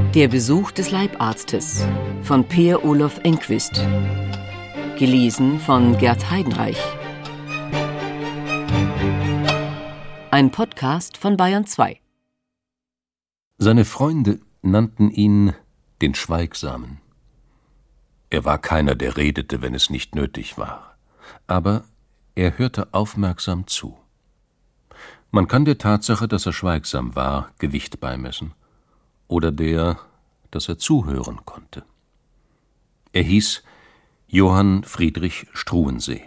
Der Besuch des Leibarztes von Per Olof Enquist. Gelesen von Gerd Heidenreich. Ein Podcast von Bayern 2. Seine Freunde nannten ihn den Schweigsamen. Er war keiner, der redete, wenn es nicht nötig war. Aber er hörte aufmerksam zu. Man kann der Tatsache, dass er schweigsam war, Gewicht beimessen. Oder der, dass er zuhören konnte. Er hieß Johann Friedrich Struensee.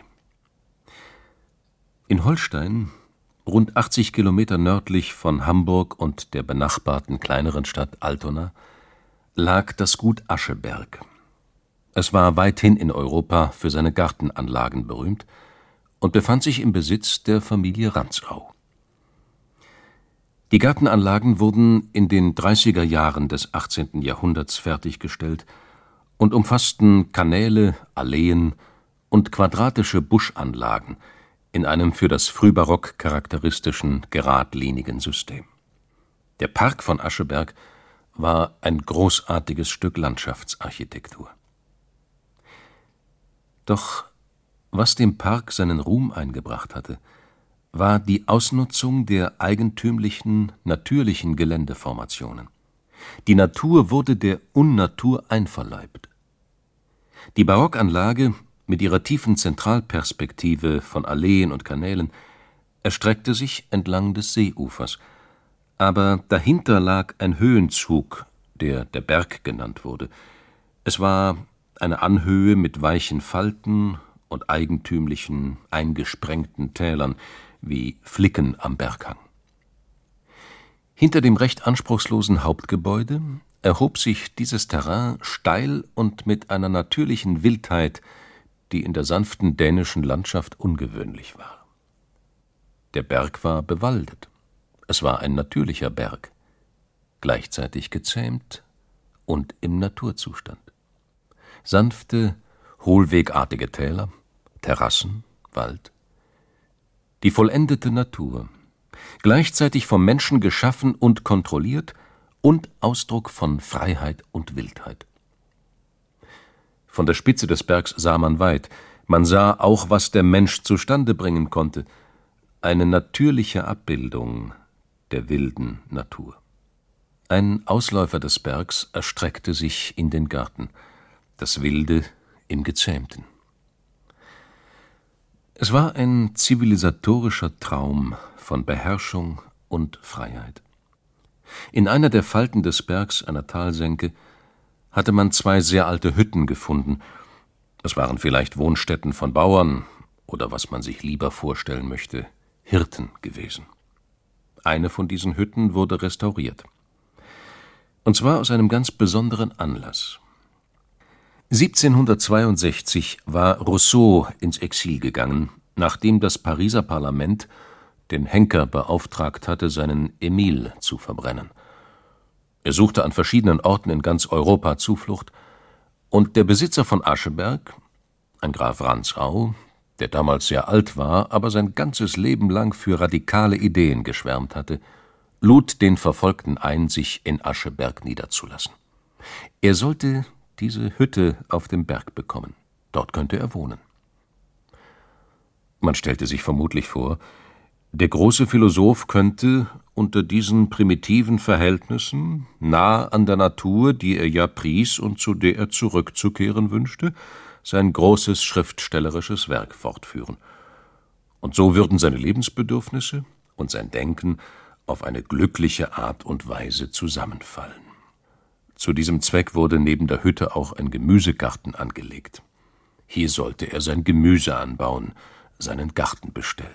In Holstein, rund 80 Kilometer nördlich von Hamburg und der benachbarten kleineren Stadt Altona, lag das Gut Ascheberg. Es war weithin in Europa für seine Gartenanlagen berühmt und befand sich im Besitz der Familie Rantzau. Die Gartenanlagen wurden in den 30er Jahren des 18. Jahrhunderts fertiggestellt und umfassten Kanäle, Alleen und quadratische Buschanlagen in einem für das Frühbarock charakteristischen, geradlinigen System. Der Park von Ascheberg war ein großartiges Stück Landschaftsarchitektur. Doch was dem Park seinen Ruhm eingebracht hatte, war die Ausnutzung der eigentümlichen, natürlichen Geländeformationen. Die Natur wurde der Unnatur einverleibt. Die Barockanlage mit ihrer tiefen Zentralperspektive von Alleen und Kanälen erstreckte sich entlang des Seeufers, aber dahinter lag ein Höhenzug, der Berg genannt wurde. Es war eine Anhöhe mit weichen Falten und eigentümlichen, eingesprengten Tälern, wie Flicken am Berghang. Hinter dem recht anspruchslosen Hauptgebäude erhob sich dieses Terrain steil und mit einer natürlichen Wildheit, die in der sanften dänischen Landschaft ungewöhnlich war. Der Berg war bewaldet. Es war ein natürlicher Berg, gleichzeitig gezähmt und im Naturzustand. Sanfte, hohlwegartige Täler, Terrassen, Wald. Die vollendete Natur, gleichzeitig vom Menschen geschaffen und kontrolliert und Ausdruck von Freiheit und Wildheit. Von der Spitze des Bergs sah man weit. Man sah auch, was der Mensch zustande bringen konnte. Eine natürliche Abbildung der wilden Natur. Ein Ausläufer des Bergs erstreckte sich in den Garten, das Wilde im Gezähmten. Es war ein zivilisatorischer Traum von Beherrschung und Freiheit. In einer der Falten des Bergs, einer Talsenke, hatte man 2 sehr alte Hütten gefunden. Es waren vielleicht Wohnstätten von Bauern oder, was man sich lieber vorstellen möchte, Hirten gewesen. Eine von diesen Hütten wurde restauriert. Und zwar aus einem ganz besonderen Anlass. 1762 war Rousseau ins Exil gegangen, nachdem das Pariser Parlament den Henker beauftragt hatte, seinen Emile zu verbrennen. Er suchte an verschiedenen Orten in ganz Europa Zuflucht, und der Besitzer von Ascheberg, ein Graf Rantzau, der damals sehr alt war, aber sein ganzes Leben lang für radikale Ideen geschwärmt hatte, lud den Verfolgten ein, sich in Ascheberg niederzulassen. Er sollte diese Hütte auf dem Berg bekommen. Dort könnte er wohnen. Man stellte sich vermutlich vor, der große Philosoph könnte unter diesen primitiven Verhältnissen, nah an der Natur, die er ja pries und zu der er zurückzukehren wünschte, sein großes schriftstellerisches Werk fortführen. Und so würden seine Lebensbedürfnisse und sein Denken auf eine glückliche Art und Weise zusammenfallen. Zu diesem Zweck wurde neben der Hütte auch ein Gemüsegarten angelegt. Hier sollte er sein Gemüse anbauen, seinen Garten bestellen.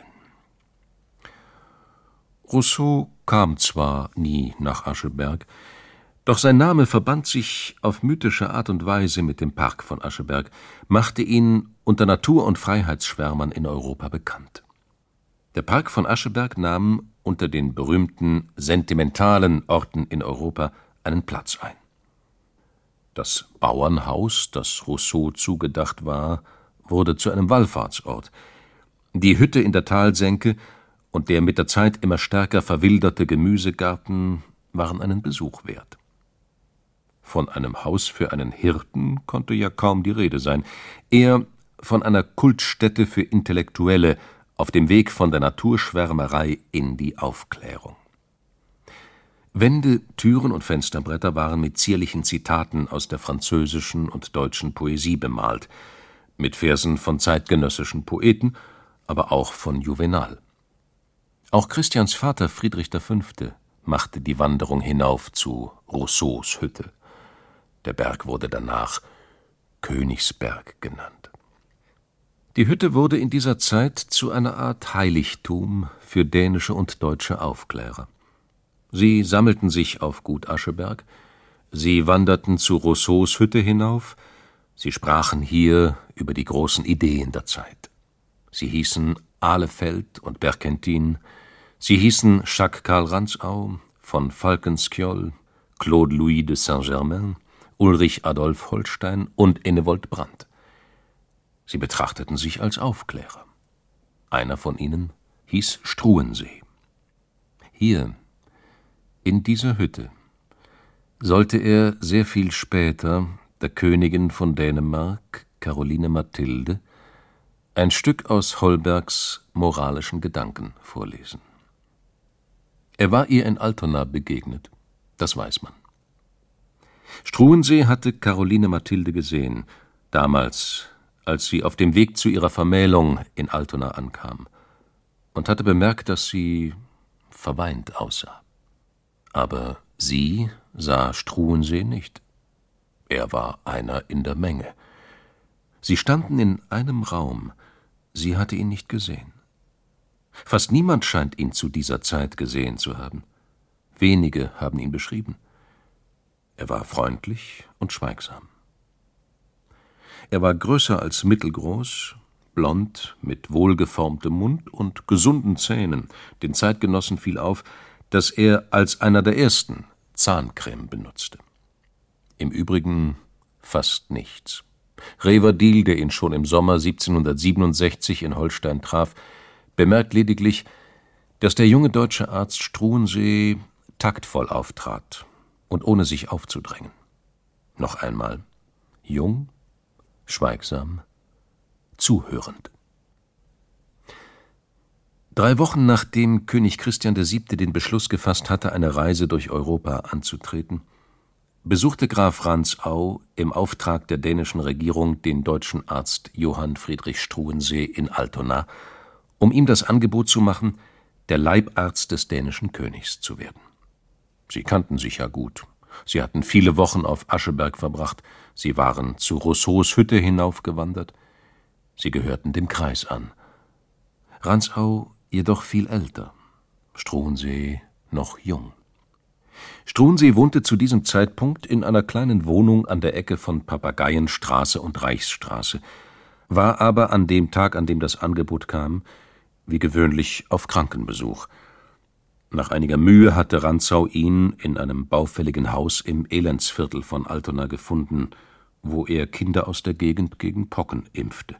Rousseau kam zwar nie nach Ascheberg, doch sein Name verband sich auf mythische Art und Weise mit dem Park von Ascheberg, machte ihn unter Natur- und Freiheitsschwärmern in Europa bekannt. Der Park von Ascheberg nahm unter den berühmten sentimentalen Orten in Europa einen Platz ein. Das Bauernhaus, das Rousseau zugedacht war, wurde zu einem Wallfahrtsort. Die Hütte in der Talsenke und der mit der Zeit immer stärker verwilderte Gemüsegarten waren einen Besuch wert. Von einem Haus für einen Hirten konnte ja kaum die Rede sein, eher von einer Kultstätte für Intellektuelle auf dem Weg von der Naturschwärmerei in die Aufklärung. Wände, Türen und Fensterbretter waren mit zierlichen Zitaten aus der französischen und deutschen Poesie bemalt, mit Versen von zeitgenössischen Poeten, aber auch von Juvenal. Auch Christians Vater Friedrich V. machte die Wanderung hinauf zu Rousseaus Hütte. Der Berg wurde danach Königsberg genannt. Die Hütte wurde in dieser Zeit zu einer Art Heiligtum für dänische und deutsche Aufklärer. Sie sammelten sich auf Gut Ascheberg, sie wanderten zu Rousseaus Hütte hinauf, sie sprachen hier über die großen Ideen der Zeit. Sie hießen Ahlefeld und Berkentin, sie hießen Jacques Karl Rantzau, von Falkenskjold, Claude Louis de Saint-Germain, Ulrich Adolf Holstein und Ennevold Brandt. Sie betrachteten sich als Aufklärer. Einer von ihnen hieß Struensee. Hier, in dieser Hütte, sollte er sehr viel später der Königin von Dänemark, Caroline Mathilde, ein Stück aus Holbergs moralischen Gedanken vorlesen. Er war ihr in Altona begegnet, das weiß man. Struensee hatte Caroline Mathilde gesehen, damals, als sie auf dem Weg zu ihrer Vermählung in Altona ankam, und hatte bemerkt, dass sie verweint aussah. Aber sie sah Struensee nicht. Er war einer in der Menge. Sie standen in einem Raum, sie hatte ihn nicht gesehen. Fast niemand scheint ihn zu dieser Zeit gesehen zu haben. Wenige haben ihn beschrieben. Er war freundlich und schweigsam. Er war größer als mittelgroß, blond, mit wohlgeformtem Mund und gesunden Zähnen. Den Zeitgenossen fiel auf, dass er als einer der ersten Zahncreme benutzte. Im Übrigen fast nichts. Reverdil, der ihn schon im Sommer 1767 in Holstein traf, bemerkt lediglich, dass der junge deutsche Arzt Struensee taktvoll auftrat und ohne sich aufzudrängen. Noch einmal: jung, schweigsam, zuhörend. 3 Wochen nachdem König Christian VII. Den Beschluss gefasst hatte, eine Reise durch Europa anzutreten, besuchte Graf Rantzau im Auftrag der dänischen Regierung den deutschen Arzt Johann Friedrich Struensee in Altona, um ihm das Angebot zu machen, der Leibarzt des dänischen Königs zu werden. Sie kannten sich ja gut. Sie hatten viele Wochen auf Ascheberg verbracht. Sie waren zu Rousseaus Hütte hinaufgewandert. Sie gehörten dem Kreis an. Rantzau jedoch viel älter, Struensee noch jung. Struensee wohnte zu diesem Zeitpunkt in einer kleinen Wohnung an der Ecke von Papageienstraße und Reichsstraße, war aber an dem Tag, an dem das Angebot kam, wie gewöhnlich auf Krankenbesuch. Nach einiger Mühe hatte Rantzau ihn in einem baufälligen Haus im Elendsviertel von Altona gefunden, wo er Kinder aus der Gegend gegen Pocken impfte.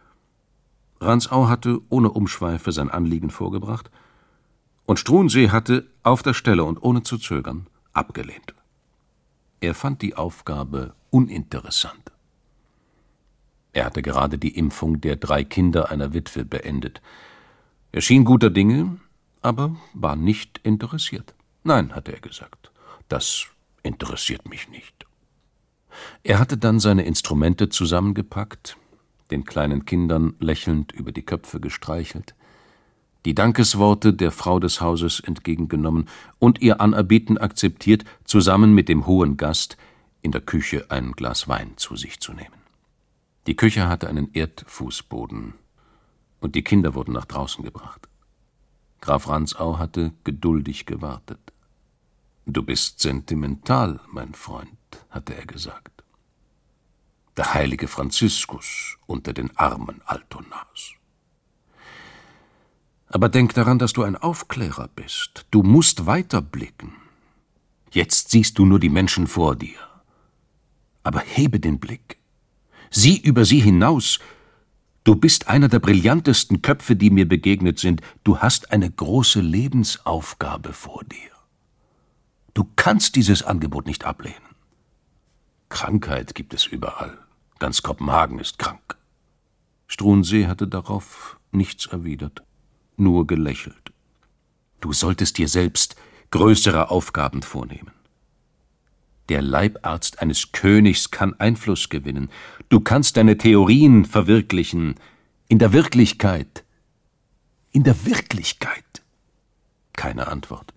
Rantzau hatte ohne Umschweife sein Anliegen vorgebracht, und Struensee hatte auf der Stelle und ohne zu zögern abgelehnt. Er fand die Aufgabe uninteressant. Er hatte gerade die Impfung der 3 Kinder einer Witwe beendet. Er schien guter Dinge, aber war nicht interessiert. Nein, hatte er gesagt, das interessiert mich nicht. Er hatte dann seine Instrumente zusammengepackt, den kleinen Kindern lächelnd über die Köpfe gestreichelt, die Dankesworte der Frau des Hauses entgegengenommen und ihr Anerbieten akzeptiert, zusammen mit dem hohen Gast in der Küche ein Glas Wein zu sich zu nehmen. Die Küche hatte einen Erdfußboden, und die Kinder wurden nach draußen gebracht. Graf Rantzau hatte geduldig gewartet. »Du bist sentimental, mein Freund«, hatte er gesagt. »Der heilige Franziskus unter den armen Altonas. Aber denk daran, dass du ein Aufklärer bist. Du musst weiterblicken. Jetzt siehst du nur die Menschen vor dir. Aber hebe den Blick. Sieh über sie hinaus. Du bist einer der brillantesten Köpfe, die mir begegnet sind. Du hast eine große Lebensaufgabe vor dir. Du kannst dieses Angebot nicht ablehnen. Krankheit gibt es überall. Ganz Kopenhagen ist krank. Struensee hatte darauf nichts erwidert, nur gelächelt. Du solltest dir selbst größere Aufgaben vornehmen. Der Leibarzt eines Königs kann Einfluss gewinnen. Du kannst deine Theorien verwirklichen. In der Wirklichkeit. In der Wirklichkeit. Keine Antwort.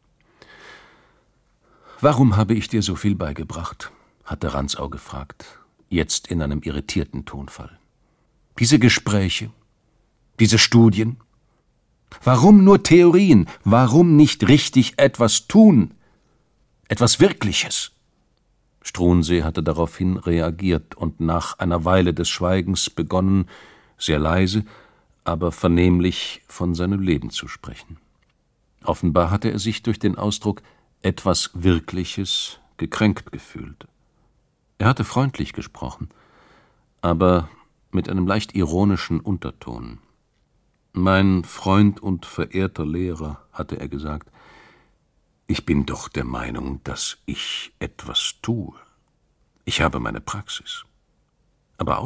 »Warum habe ich dir so viel beigebracht?« hatte Rantzau gefragt, jetzt in einem irritierten Tonfall. »Diese Gespräche, diese Studien? Warum nur Theorien? Warum nicht richtig etwas tun? Etwas Wirkliches?« Struensee hatte daraufhin reagiert und nach einer Weile des Schweigens begonnen, sehr leise, aber vernehmlich von seinem Leben zu sprechen. Offenbar hatte er sich durch den Ausdruck »etwas Wirkliches« gekränkt gefühlt. Er hatte freundlich gesprochen, aber mit einem leicht ironischen Unterton. »Mein Freund und verehrter Lehrer«, hatte er gesagt, »ich bin doch der Meinung, dass ich etwas tue. Ich habe meine Praxis. Aber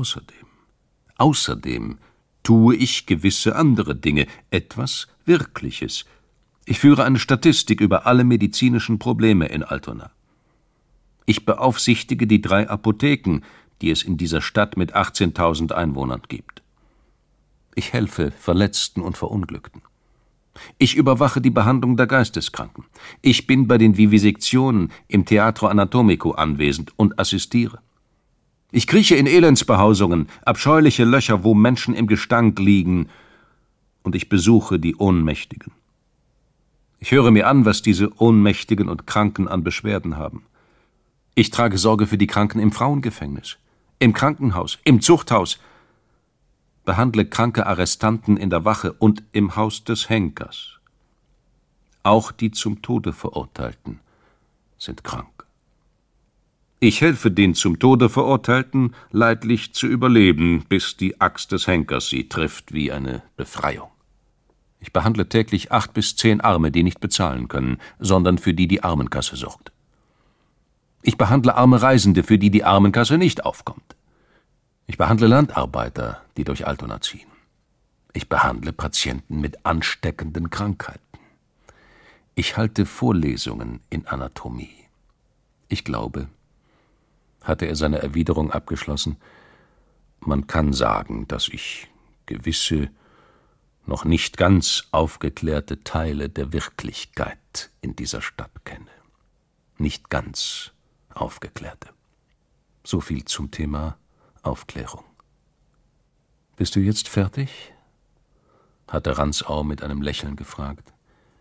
außerdem tue ich gewisse andere Dinge, etwas Wirkliches. Ich führe eine Statistik über alle medizinischen Probleme in Altona. Ich beaufsichtige die 3 Apotheken, die es in dieser Stadt mit 18.000 Einwohnern gibt. Ich helfe Verletzten und Verunglückten. Ich überwache die Behandlung der Geisteskranken. Ich bin bei den Vivisektionen im Teatro Anatomico anwesend und assistiere. Ich krieche in Elendsbehausungen, abscheuliche Löcher, wo Menschen im Gestank liegen, und ich besuche die Ohnmächtigen. Ich höre mir an, was diese Ohnmächtigen und Kranken an Beschwerden haben. Ich trage Sorge für die Kranken im Frauengefängnis, im Krankenhaus, im Zuchthaus, behandle kranke Arrestanten in der Wache und im Haus des Henkers. Auch die zum Tode Verurteilten sind krank. Ich helfe den zum Tode Verurteilten, leidlich zu überleben, bis die Axt des Henkers sie trifft wie eine Befreiung. Ich behandle täglich 8 bis 10 Arme, die nicht bezahlen können, sondern für die die Armenkasse sorgt. Ich behandle arme Reisende, für die die Armenkasse nicht aufkommt. Ich behandle Landarbeiter, die durch Altona ziehen. Ich behandle Patienten mit ansteckenden Krankheiten. Ich halte Vorlesungen in Anatomie. Ich glaube, hatte er seine Erwiderung abgeschlossen, man kann sagen, dass ich gewisse, noch nicht ganz aufgeklärte Teile der Wirklichkeit in dieser Stadt kenne. Nicht ganz aufgeklärte. So viel zum Thema Aufklärung. »Bist du jetzt fertig?« hatte Rantzau mit einem Lächeln gefragt.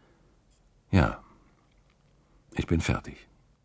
»Ja, ich bin fertig.«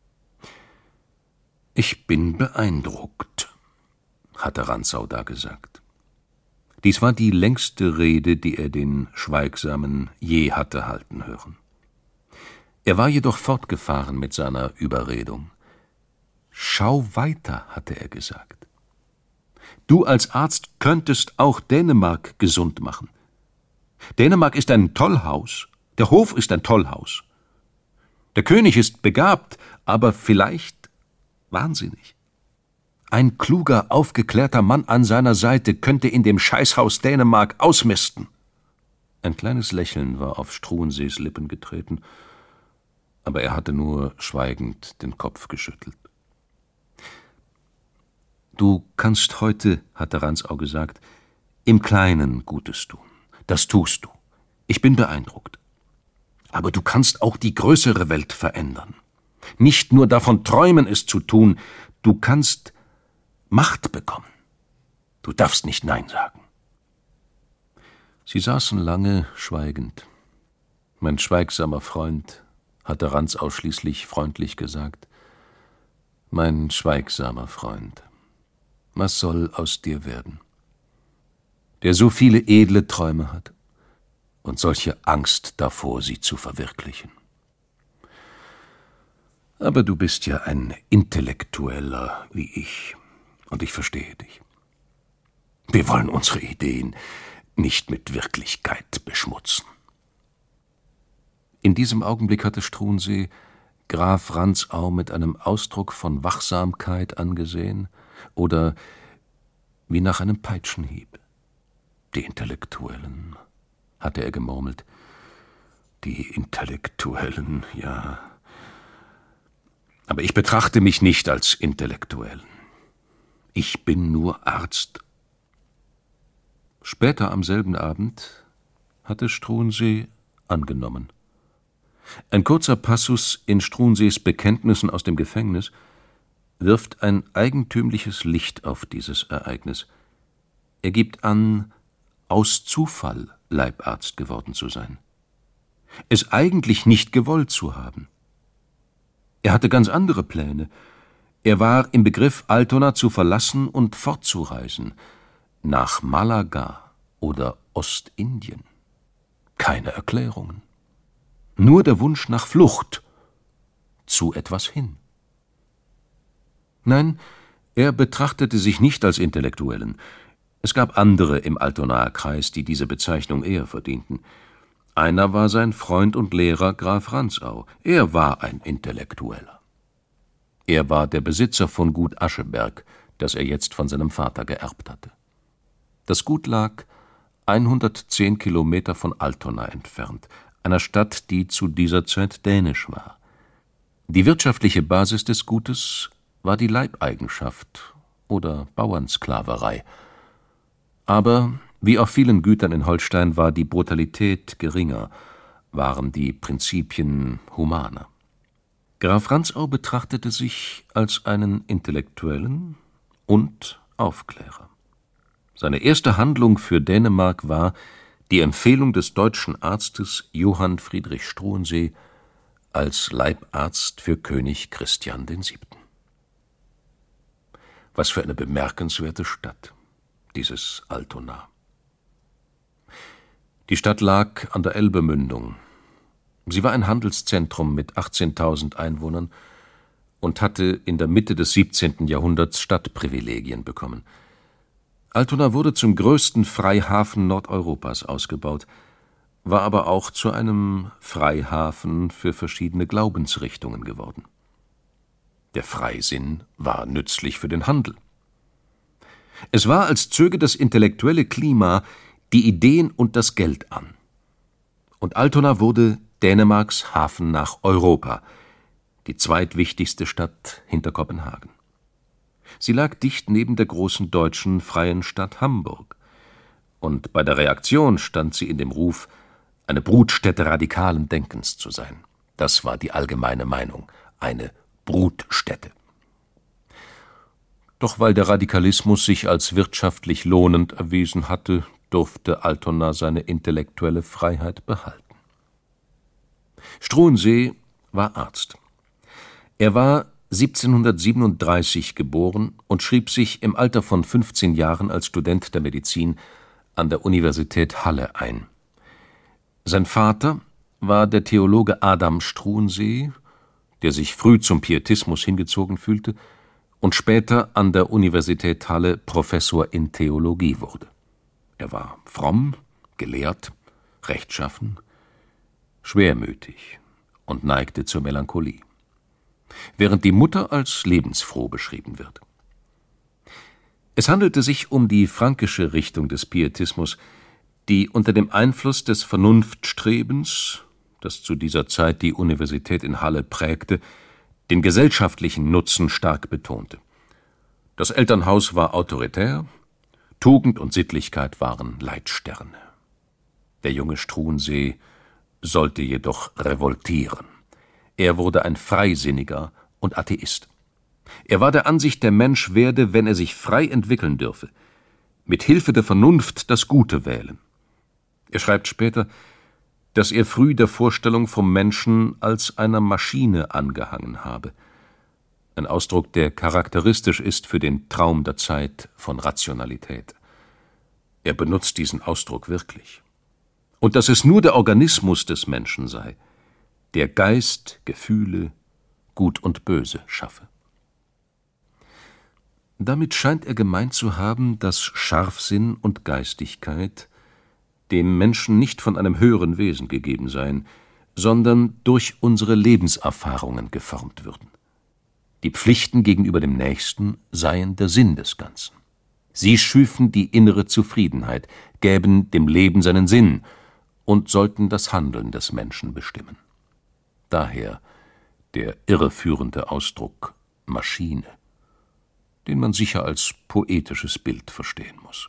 »Ich bin beeindruckt«, hatte Rantzau da gesagt. Dies war die längste Rede, die er den Schweigsamen je hatte halten hören. Er war jedoch fortgefahren mit seiner Überredung. »Schau weiter«, hatte er gesagt. »Du als Arzt könntest auch Dänemark gesund machen. Dänemark ist ein Tollhaus, der Hof ist ein Tollhaus. Der König ist begabt, aber vielleicht wahnsinnig. Ein kluger, aufgeklärter Mann an seiner Seite könnte in dem Scheißhaus Dänemark ausmisten.« Ein kleines Lächeln war auf Struensees Lippen getreten, aber er hatte nur schweigend den Kopf geschüttelt. »Du kannst heute«, hatte Rantzau gesagt, »im Kleinen Gutes tun. Das tust du. Ich bin beeindruckt. Aber du kannst auch die größere Welt verändern. Nicht nur davon träumen, es zu tun. Du kannst Macht bekommen. Du darfst nicht Nein sagen.« Sie saßen lange schweigend. »Mein schweigsamer Freund«, hatte Rantzau schließlich freundlich gesagt, »mein schweigsamer Freund, was soll aus dir werden, der so viele edle Träume hat und solche Angst davor, sie zu verwirklichen? Aber du bist ja ein Intellektueller wie ich, und ich verstehe dich. Wir wollen unsere Ideen nicht mit Wirklichkeit beschmutzen.« In diesem Augenblick hatte Struensee Graf Rantzau mit einem Ausdruck von Wachsamkeit angesehen oder wie nach einem Peitschenhieb. »Die Intellektuellen«, hatte er gemurmelt. »Die Intellektuellen, ja. Aber ich betrachte mich nicht als Intellektuellen. Ich bin nur Arzt.« Später am selben Abend hatte Struensee angenommen. Ein kurzer Passus in Struensees Bekenntnissen aus dem Gefängnis wirft ein eigentümliches Licht auf dieses Ereignis. Er gibt an, aus Zufall Leibarzt geworden zu sein, es eigentlich nicht gewollt zu haben. Er hatte ganz andere Pläne. Er war im Begriff, Altona zu verlassen und fortzureisen, nach Malaga oder Ostindien. Keine Erklärungen. Nur der Wunsch nach Flucht zu etwas hin. Nein, er betrachtete sich nicht als Intellektuellen. Es gab andere im Altonaer Kreis, die diese Bezeichnung eher verdienten. Einer war sein Freund und Lehrer Graf Rantzau. Er war ein Intellektueller. Er war der Besitzer von Gut Ascheberg, das er jetzt von seinem Vater geerbt hatte. Das Gut lag 110 Kilometer von Altona entfernt, einer Stadt, die zu dieser Zeit dänisch war. Die wirtschaftliche Basis des Gutes war die Leibeigenschaft oder Bauernsklaverei. Aber wie auf vielen Gütern in Holstein war die Brutalität geringer, waren die Prinzipien humaner. Graf Rantzau betrachtete sich als einen Intellektuellen und Aufklärer. Seine erste Handlung für Dänemark war die Empfehlung des deutschen Arztes Johann Friedrich Struensee als Leibarzt für König Christian VII. Was für eine bemerkenswerte Stadt, dieses Altona. Die Stadt lag an der Elbemündung. Sie war ein Handelszentrum mit 18.000 Einwohnern und hatte in der Mitte des 17. Jahrhunderts Stadtprivilegien bekommen. Altona wurde zum größten Freihafen Nordeuropas ausgebaut, war aber auch zu einem Freihafen für verschiedene Glaubensrichtungen geworden. Der Freisinn war nützlich für den Handel. Es war, als zöge das intellektuelle Klima die Ideen und das Geld an. Und Altona wurde Dänemarks Hafen nach Europa, die zweitwichtigste Stadt hinter Kopenhagen. Sie lag dicht neben der großen deutschen freien Stadt Hamburg. Und bei der Reaktion stand sie in dem Ruf, eine Brutstätte radikalen Denkens zu sein. Das war die allgemeine Meinung, eine Brutstätte. Doch weil der Radikalismus sich als wirtschaftlich lohnend erwiesen hatte, durfte Altona seine intellektuelle Freiheit behalten. Struensee war Arzt. Er war 1737 geboren und schrieb sich im Alter von 15 Jahren als Student der Medizin an der Universität Halle ein. Sein Vater war der Theologe Adam Struensee, der sich früh zum Pietismus hingezogen fühlte und später an der Universität Halle Professor in Theologie wurde. Er war fromm, gelehrt, rechtschaffen, schwermütig und neigte zur Melancholie, während die Mutter als lebensfroh beschrieben wird. Es handelte sich um die fränkische Richtung des Pietismus, die unter dem Einfluss des Vernunftstrebens, das zu dieser Zeit die Universität in Halle prägte, den gesellschaftlichen Nutzen stark betonte. Das Elternhaus war autoritär, Tugend und Sittlichkeit waren Leitsterne. Der junge Struensee sollte jedoch revoltieren. Er wurde ein Freisinniger und Atheist. Er war der Ansicht, der Mensch werde, wenn er sich frei entwickeln dürfe, mit Hilfe der Vernunft das Gute wählen. Er schreibt später, dass er früh der Vorstellung vom Menschen als einer Maschine angehangen habe. Ein Ausdruck, der charakteristisch ist für den Traum der Zeit von Rationalität. Er benutzt diesen Ausdruck wirklich. Und dass es nur der Organismus des Menschen sei, der Geist, Gefühle, Gut und Böse schaffe. Damit scheint er gemeint zu haben, dass Scharfsinn und Geistigkeit dem Menschen nicht von einem höheren Wesen gegeben seien, sondern durch unsere Lebenserfahrungen geformt würden. Die Pflichten gegenüber dem Nächsten seien der Sinn des Ganzen. Sie schüfen die innere Zufriedenheit, gäben dem Leben seinen Sinn und sollten das Handeln des Menschen bestimmen. Daher der irreführende Ausdruck Maschine, den man sicher als poetisches Bild verstehen muss.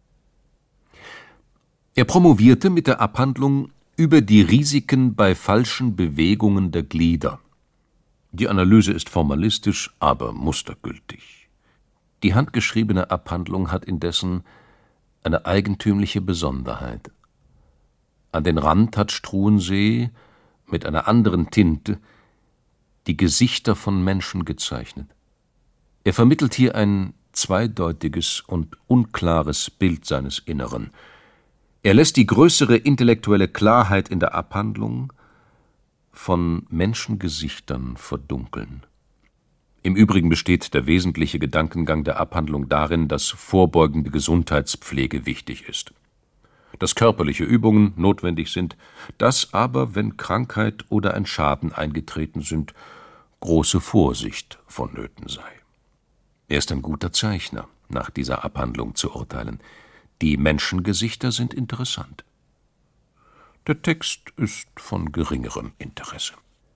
Er promovierte mit der Abhandlung über die Risiken bei falschen Bewegungen der Glieder. Die Analyse ist formalistisch, aber mustergültig. Die handgeschriebene Abhandlung hat indessen eine eigentümliche Besonderheit. An den Rand hat Struensee mit einer anderen Tinte die Gesichter von Menschen gezeichnet. Er vermittelt hier ein zweideutiges und unklares Bild seines Inneren. Er lässt die größere intellektuelle Klarheit in der Abhandlung von Menschengesichtern verdunkeln. Im Übrigen besteht der wesentliche Gedankengang der Abhandlung darin, dass vorbeugende Gesundheitspflege wichtig ist. Dass körperliche Übungen notwendig sind, dass aber, wenn Krankheit oder ein Schaden eingetreten sind, große Vorsicht vonnöten sei. Er ist ein guter Zeichner, nach dieser Abhandlung zu urteilen. Die Menschengesichter sind interessant. Der Text ist von geringerem Interesse.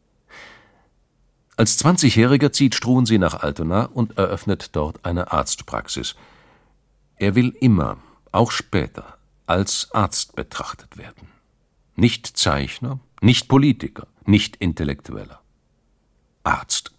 Als 20-Jähriger zieht Struensee nach Altona und eröffnet dort eine Arztpraxis. Er will immer, auch später, als Arzt betrachtet werden. Nicht Zeichner, nicht Politiker, nicht Intellektueller. Arzt.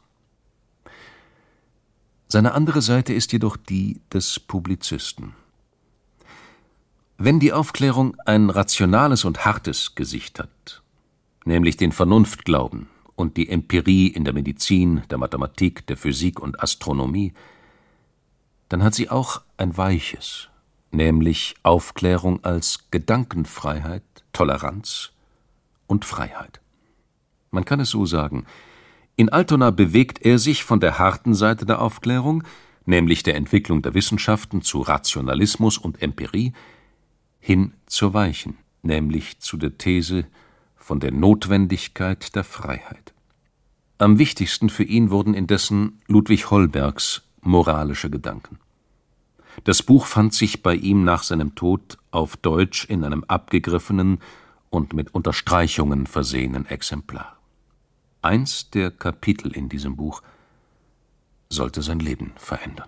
Seine andere Seite ist jedoch die des Publizisten. Wenn die Aufklärung ein rationales und hartes Gesicht hat, nämlich den Vernunftglauben und die Empirie in der Medizin, der Mathematik, der Physik und Astronomie, dann hat sie auch ein weiches, nämlich Aufklärung als Gedankenfreiheit, Toleranz und Freiheit. Man kann es so sagen: In Altona bewegt er sich von der harten Seite der Aufklärung, nämlich der Entwicklung der Wissenschaften zu Rationalismus und Empirie, hin zur weichen, nämlich zu der These von der Notwendigkeit der Freiheit. Am wichtigsten für ihn wurden indessen Ludwig Holbergs moralische Gedanken. Das Buch fand sich bei ihm nach seinem Tod auf Deutsch in einem abgegriffenen und mit Unterstreichungen versehenen Exemplar. Eins der Kapitel in diesem Buch sollte sein Leben verändern.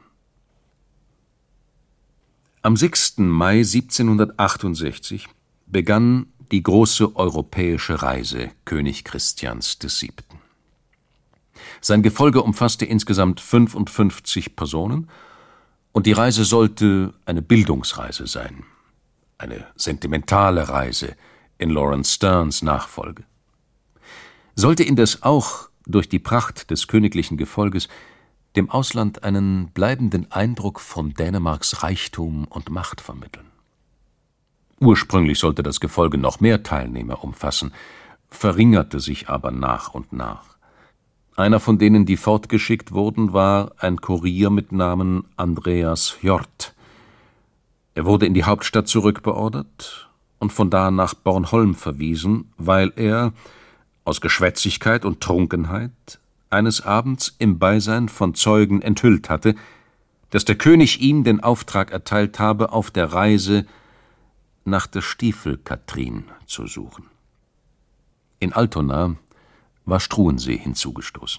Am 6. Mai 1768 begann die große europäische Reise König Christians VII. Sein Gefolge umfasste insgesamt 55 Personen, und die Reise sollte eine Bildungsreise sein, eine sentimentale Reise in Laurence Sternes Nachfolge. Sollte indes auch durch die Pracht des königlichen Gefolges dem Ausland einen bleibenden Eindruck von Dänemarks Reichtum und Macht vermitteln. Ursprünglich sollte das Gefolge noch mehr Teilnehmer umfassen, verringerte sich aber nach und nach. Einer von denen, die fortgeschickt wurden, war ein Kurier mit Namen Andreas Hjort. Er wurde in die Hauptstadt zurückbeordert und von da nach Bornholm verwiesen, weil er aus Geschwätzigkeit und Trunkenheit eines Abends im Beisein von Zeugen enthüllt hatte, dass der König ihm den Auftrag erteilt habe, auf der Reise nach der Stiefel-Katrin zu suchen. In Altona war Struensee hinzugestoßen.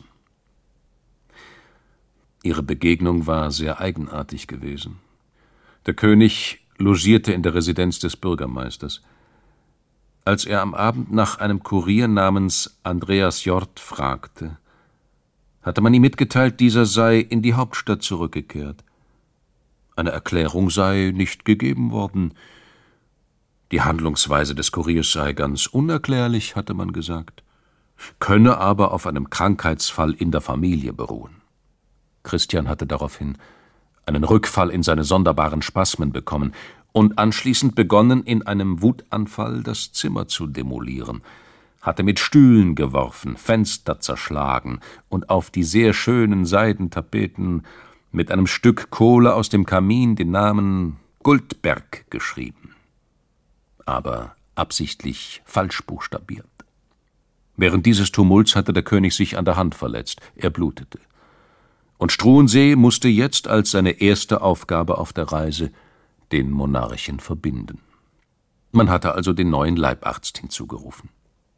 Ihre Begegnung war sehr eigenartig gewesen. Der König logierte in der Residenz des Bürgermeisters. Als er am Abend nach einem Kurier namens Andreas Hjort fragte, hatte man ihm mitgeteilt, dieser sei in die Hauptstadt zurückgekehrt. Eine Erklärung sei nicht gegeben worden. Die Handlungsweise des Kuriers sei ganz unerklärlich, hatte man gesagt, könne aber auf einem Krankheitsfall in der Familie beruhen. Christian hatte daraufhin einen Rückfall in seine sonderbaren Spasmen bekommen und anschließend begonnen, in einem Wutanfall das Zimmer zu demolieren, hatte mit Stühlen geworfen, Fenster zerschlagen und auf die sehr schönen Seidentapeten mit einem Stück Kohle aus dem Kamin den Namen Guldberg geschrieben, aber absichtlich falsch buchstabiert. Während dieses Tumults hatte der König sich an der Hand verletzt. Er blutete. Und Struensee musste jetzt als seine erste Aufgabe auf der Reise den Monarchen verbinden. Man hatte also den neuen Leibarzt hinzugerufen.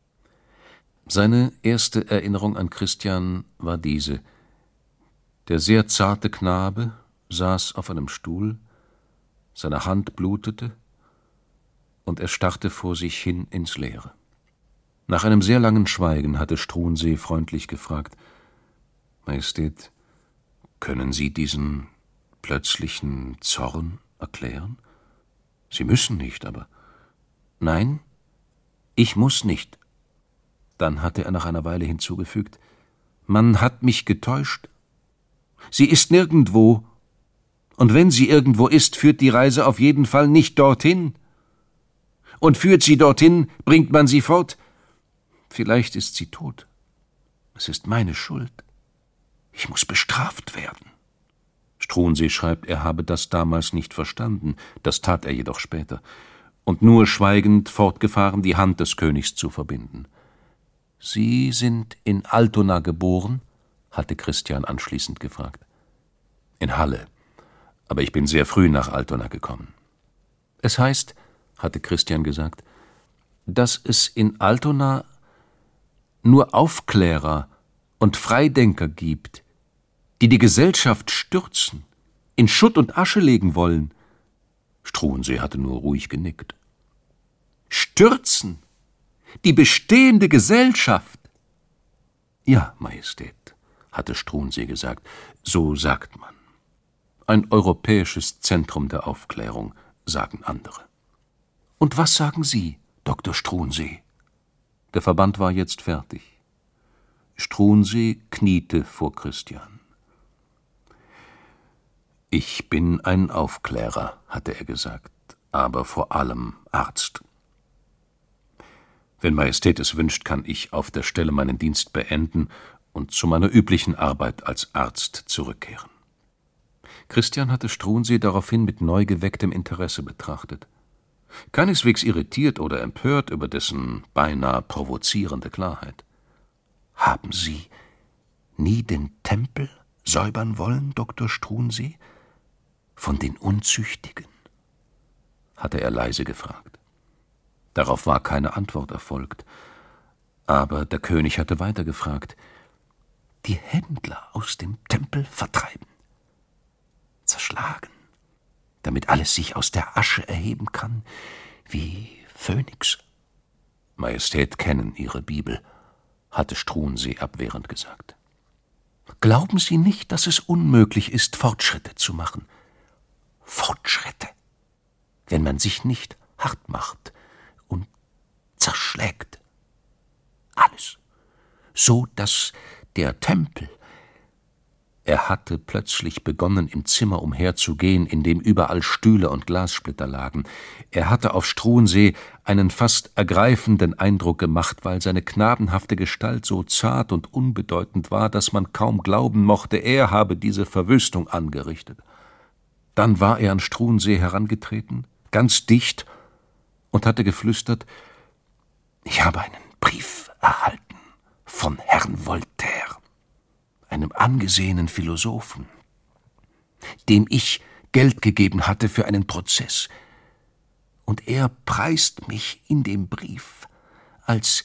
Seine erste Erinnerung an Christian war diese: Der sehr zarte Knabe saß auf einem Stuhl, seine Hand blutete, und er starrte vor sich hin ins Leere. Nach einem sehr langen Schweigen hatte Struensee freundlich gefragt: »Majestät, können Sie diesen plötzlichen Zorn erklären? Sie müssen nicht, aber...« »Nein, ich muss nicht.« Dann hatte er nach einer Weile hinzugefügt: »Man hat mich getäuscht. Sie ist nirgendwo. Und wenn sie irgendwo ist, führt die Reise auf jeden Fall nicht dorthin. Und führt sie dorthin, bringt man sie fort. Vielleicht ist sie tot. Es ist meine Schuld. Ich muss bestraft werden.« Struensee schreibt, er habe das damals nicht verstanden, das tat er jedoch später, und nur schweigend fortgefahren, die Hand des Königs zu verbinden. »Sie sind in Altona geboren?« hatte Christian anschließend gefragt. »In Halle, aber ich bin sehr früh nach Altona gekommen.« »Es heißt«, hatte Christian gesagt, »dass es in Altona nur Aufklärer und Freidenker gibt, die die Gesellschaft stürzen, in Schutt und Asche legen wollen.« Struensee hatte nur ruhig genickt. »Stürzen? Die bestehende Gesellschaft?« »Ja, Majestät«, hatte Struensee gesagt, »so sagt man. Ein europäisches Zentrum der Aufklärung, sagen andere.« »Und was sagen Sie, Dr. Struensee?« Der Verband war jetzt fertig. Struensee kniete vor Christian. »Ich bin ein Aufklärer«, hatte er gesagt, »aber vor allem Arzt. Wenn Majestät es wünscht, kann ich auf der Stelle meinen Dienst beenden und zu meiner üblichen Arbeit als Arzt zurückkehren.« Christian hatte Struensee daraufhin mit neu gewecktem Interesse betrachtet. Keineswegs irritiert oder empört über dessen beinahe provozierende Klarheit. »Haben Sie nie den Tempel säubern wollen, Dr. Struensee? Von den Unzüchtigen?« hatte er leise gefragt. Darauf war keine Antwort erfolgt, aber der König hatte weiter gefragt: »Die Händler aus dem Tempel vertreiben, zerschlagen, damit alles sich aus der Asche erheben kann, wie Phönix?« »Majestät kennen Ihre Bibel«, hatte Struensee abwehrend gesagt. »Glauben Sie nicht, dass es unmöglich ist, Fortschritte zu machen?« »Fortschritte, wenn man sich nicht hart macht und zerschlägt. Alles, so dass der Tempel...« Er hatte plötzlich begonnen, im Zimmer umherzugehen, in dem überall Stühle und Glassplitter lagen. Er hatte auf Struensee einen fast ergreifenden Eindruck gemacht, weil seine knabenhafte Gestalt so zart und unbedeutend war, dass man kaum glauben mochte, er habe diese Verwüstung angerichtet. Dann war er an Struensee herangetreten, ganz dicht, und hatte geflüstert: »Ich habe einen Brief erhalten von Herrn Voltaire, einem angesehenen Philosophen, dem ich Geld gegeben hatte für einen Prozess. Und er preist mich in dem Brief als...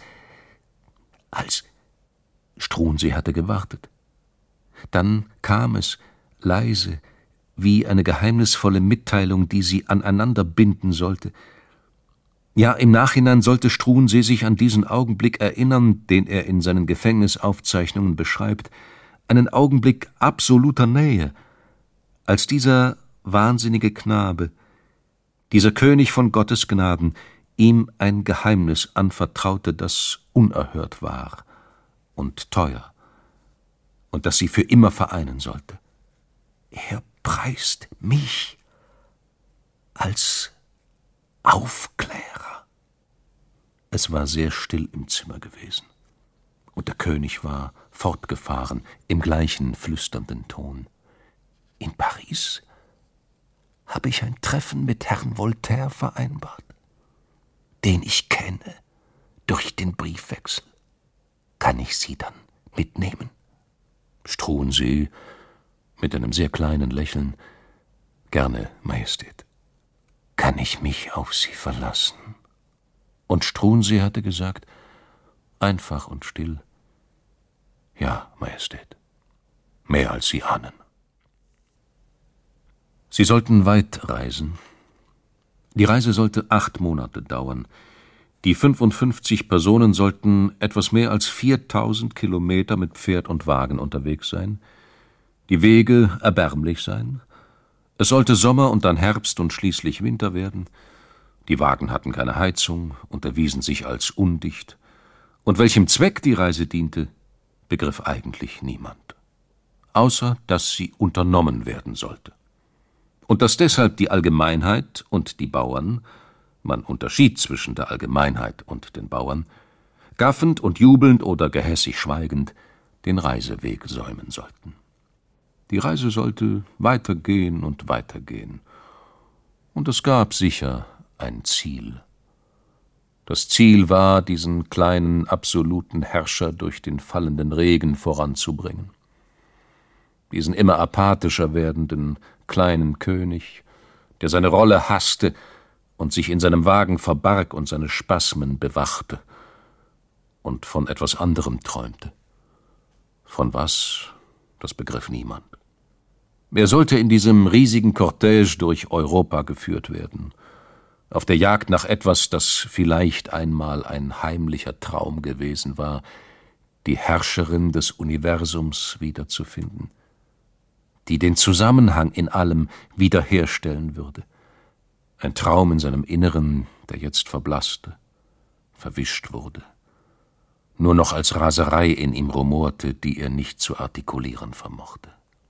Struensee hatte gewartet. Dann kam es, leise, wie eine geheimnisvolle Mitteilung, die sie aneinander binden sollte. Ja, im Nachhinein sollte Struensee sich an diesen Augenblick erinnern, den er in seinen Gefängnisaufzeichnungen beschreibt, einen Augenblick absoluter Nähe, als dieser wahnsinnige Knabe, dieser König von Gottes Gnaden, ihm ein Geheimnis anvertraute, das unerhört war und teuer, und das sie für immer vereinen sollte. Er preist mich als Aufklärer. Es war sehr still im Zimmer gewesen, und der König war fortgefahren im gleichen flüsternden Ton. »In Paris habe ich ein Treffen mit Herrn Voltaire vereinbart, den ich kenne durch den Briefwechsel. Kann ich Sie dann mitnehmen? Struensee mit einem sehr kleinen Lächeln: Gerne, Majestät. Kann ich mich auf Sie verlassen? Und Struensee hatte gesagt, einfach und still: Ja, Majestät, mehr als Sie ahnen. Sie sollten weit reisen. Die Reise sollte 8 Monate dauern. Die 55 Personen sollten etwas mehr als 4000 Kilometer mit Pferd und Wagen unterwegs sein. Die Wege erbärmlich sein. Es sollte Sommer und dann Herbst und schließlich Winter werden. Die Wagen hatten keine Heizung und erwiesen sich als undicht. Und welchem Zweck die Reise diente, begriff eigentlich niemand. Außer dass sie unternommen werden sollte. Und dass deshalb die Allgemeinheit und die Bauern, man unterschied zwischen der Allgemeinheit und den Bauern, gaffend und jubelnd oder gehässig schweigend den Reiseweg säumen sollten. Die Reise sollte weitergehen und weitergehen. Und es gab sicher ein Ziel. Das Ziel war, diesen kleinen, absoluten Herrscher durch den fallenden Regen voranzubringen. Diesen immer apathischer werdenden kleinen König, der seine Rolle hasste und sich in seinem Wagen verbarg und seine Spasmen bewachte und von etwas anderem träumte. Von was, das begriff niemand. Er sollte in diesem riesigen Cortège durch Europa geführt werden, auf der Jagd nach etwas, das vielleicht einmal ein heimlicher Traum gewesen war, die Herrscherin des Universums wiederzufinden, die den Zusammenhang in allem wiederherstellen würde. Ein Traum in seinem Inneren, der jetzt verblasste, verwischt wurde, nur noch als Raserei in ihm rumorte, die er nicht zu artikulieren vermochte.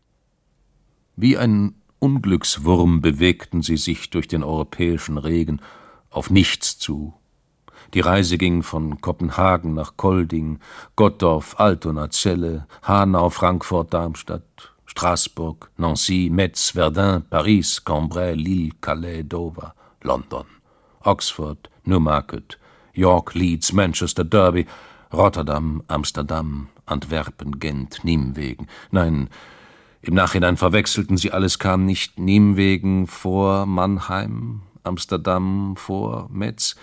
Wie ein Unglückswurm bewegten sie sich durch den europäischen Regen auf nichts zu. Die Reise ging von Kopenhagen nach Kolding, Gottorf, Altona, Celle, Hanau, Frankfurt, Darmstadt, Straßburg, Nancy, Metz, Verdun, Paris, Cambrai, Lille, Calais, Dover, London, Oxford, Newmarket, York, Leeds, Manchester, Derby, Rotterdam, Amsterdam, Antwerpen, Gent, Nimwegen. Nein, im Nachhinein verwechselten sie alles, kam nicht Nimwegen vor Mannheim, Amsterdam vor Metz.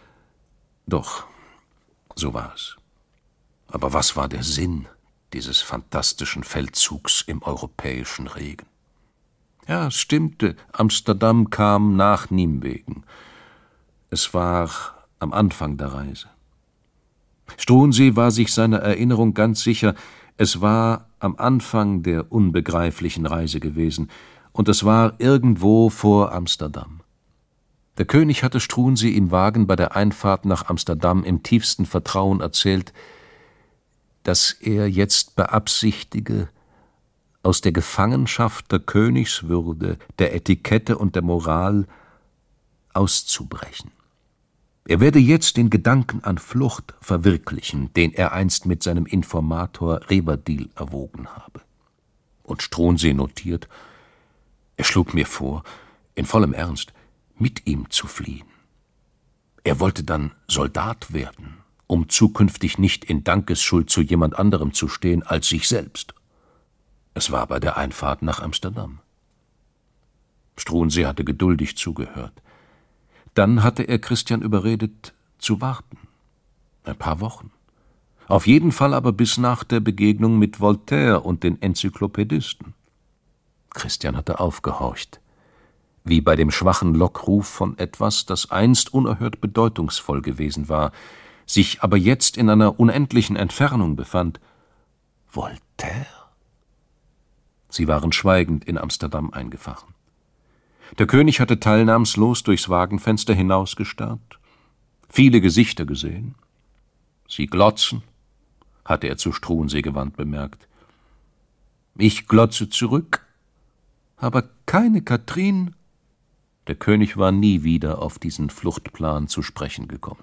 Doch, so war es. Aber was war der Sinn dieses fantastischen Feldzugs im europäischen Regen? Ja, es stimmte, Amsterdam kam nach Nimwegen. Es war am Anfang der Reise. Struensee war sich seiner Erinnerung ganz sicher, es war am Anfang der unbegreiflichen Reise gewesen, und es war irgendwo vor Amsterdam. Der König hatte Struensee im Wagen bei der Einfahrt nach Amsterdam im tiefsten Vertrauen erzählt, dass er jetzt beabsichtige, aus der Gefangenschaft der Königswürde, der Etikette und der Moral auszubrechen. Er werde jetzt den Gedanken an Flucht verwirklichen, den er einst mit seinem Informator Reverdil erwogen habe. Und Struensee notiert: Er schlug mir vor, in vollem Ernst, mit ihm zu fliehen. Er wollte dann Soldat werden, um zukünftig nicht in Dankesschuld zu jemand anderem zu stehen als sich selbst. Es war bei der Einfahrt nach Amsterdam. Struensee hatte geduldig zugehört. Dann hatte er Christian überredet, zu warten. Ein paar Wochen. Auf jeden Fall aber bis nach der Begegnung mit Voltaire und den Enzyklopädisten. Christian hatte aufgehorcht, wie bei dem schwachen Lockruf von etwas, das einst unerhört bedeutungsvoll gewesen war, sich aber jetzt in einer unendlichen Entfernung befand. Voltaire? Sie waren schweigend in Amsterdam eingefahren. Der König hatte teilnahmslos durchs Wagenfenster hinausgestarrt, viele Gesichter gesehen. Sie glotzen, hatte er zu Struensee gewandt bemerkt. Ich glotze zurück, aber keine Katrin. Der König war nie wieder auf diesen Fluchtplan zu sprechen gekommen.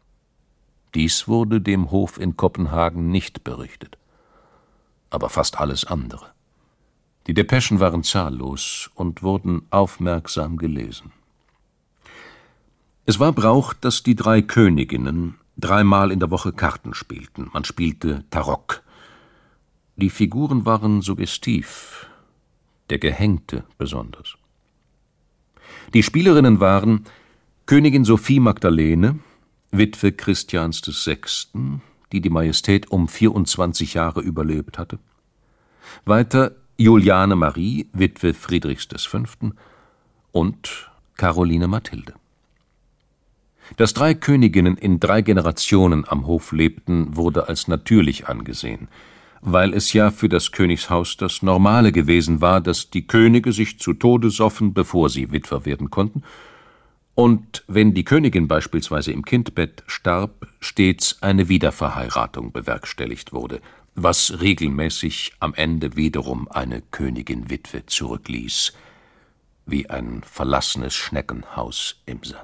Dies wurde dem Hof in Kopenhagen nicht berichtet, aber fast alles andere. Die Depeschen waren zahllos und wurden aufmerksam gelesen. Es war Brauch, dass die 3 Königinnen, 3-mal in der Woche Karten spielten. Man spielte Tarok. Die Figuren waren suggestiv, der Gehängte besonders. Die Spielerinnen waren Königin Sophie Magdalene, Witwe Christians VI., die Majestät um 24 Jahre überlebt hatte. Weiter Juliane Marie, Witwe Friedrichs V. und Caroline Mathilde. Dass 3 Königinnen in 3 Generationen am Hof lebten, wurde als natürlich angesehen, weil es ja für das Königshaus das Normale gewesen war, dass die Könige sich zu Tode soffen, bevor sie Witwer werden konnten, und wenn die Königin beispielsweise im Kindbett starb, stets eine Wiederverheiratung bewerkstelligt wurde, was regelmäßig am Ende wiederum eine Königin-Witwe zurückließ, wie ein verlassenes Schneckenhaus im Sand.